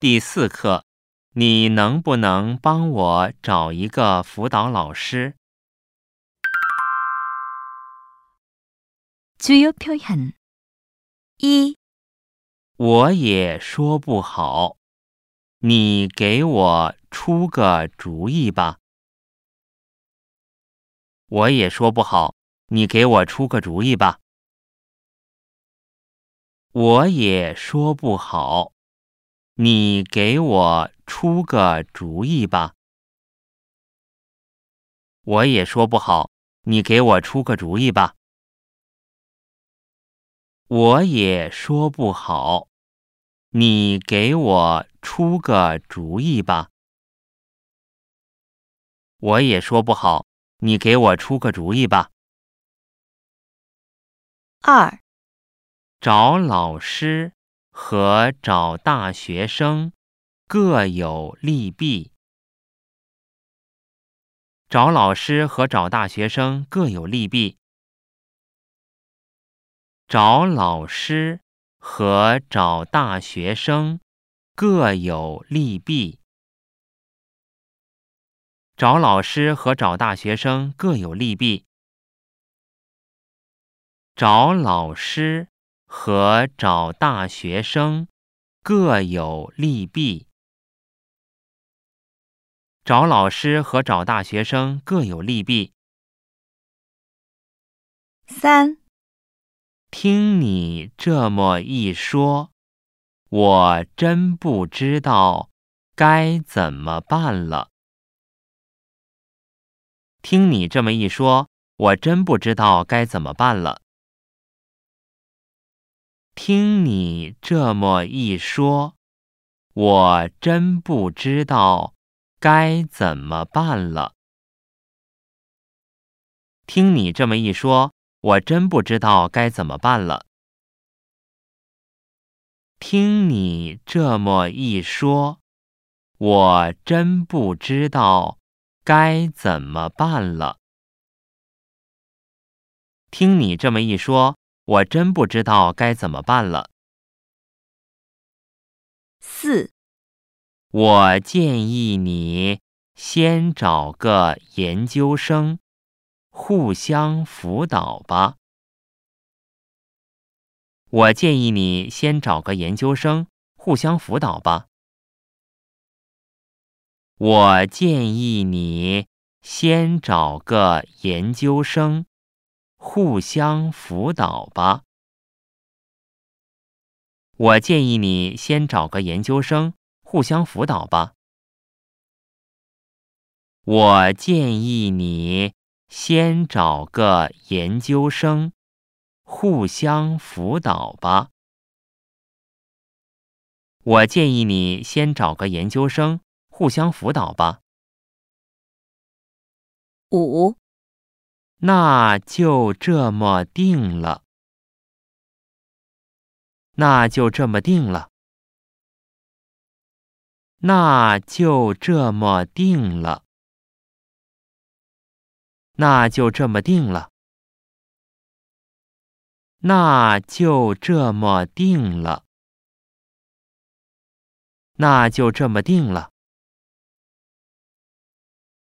第4课，你能不能帮我找一个辅导老师？ 주요 표현 1. 我也说不好，你给我出个主意吧。我也说不好，你给我出个主意吧。我也说不好，你给我出个主意吧。我也说不好，你给我出个主意吧。我也说不好，你给我出个主意吧。我也说不好，你给我出个主意吧。 2. 找老师和找大学生各有利弊。找老师和找大学生各有利弊。找老师和找大学生各有利弊。找老师和找大学生各有利弊。找老师和找大学生各有利弊。找老师和找大学生各有利弊。 3. 听你这么一说，我真不知道该怎么办了。听你这么一说，我真不知道该怎么办了。听你这么一说，我真不知道该怎么办了。听你这么一说，我真不知道该怎么办了。听你这么一说，我真不知道该怎么办了。听你这么一说，我真不知道该怎么办了。 4. 我建议你先找个研究生，互相辅导吧。我建议你先找个研究生，互相辅导吧。我建议你先找个研究生，互相辅导吧。我建议你先找个研究生，互相辅导吧。我建议你先找个研究生，互相辅导吧。我建议你先找个研究生，互相辅导吧。 5. 那就这么定了。那就这么定了。那就这么定了。那就这么定了。那就这么定了。那就这么定了。